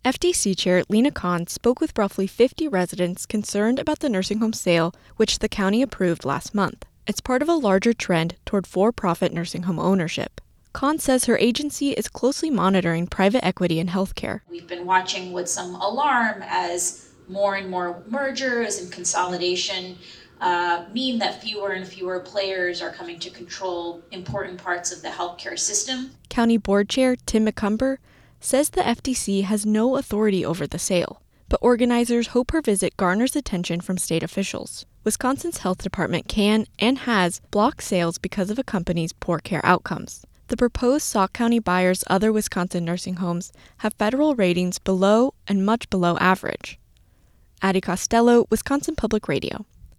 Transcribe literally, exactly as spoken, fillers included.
F D C Chair Lena Khan spoke with roughly fifty residents concerned about the nursing home sale, which the county approved last month. It's part of a larger trend toward for-profit nursing home ownership. Khan says her agency is closely monitoring private equity in healthcare. We've been watching with some alarm as more and more mergers and consolidation uh, mean that fewer and fewer players are coming to control important parts of the healthcare system. County Board Chair Tim McCumber says the F D C has no authority over the sale, but organizers hope her visit garners attention from state officials. Wisconsin's health department can and has blocked sales because of a company's poor care outcomes. The proposed Sauk County buyer's other Wisconsin nursing homes have federal ratings below and much below average. Addie Costello, Wisconsin Public Radio.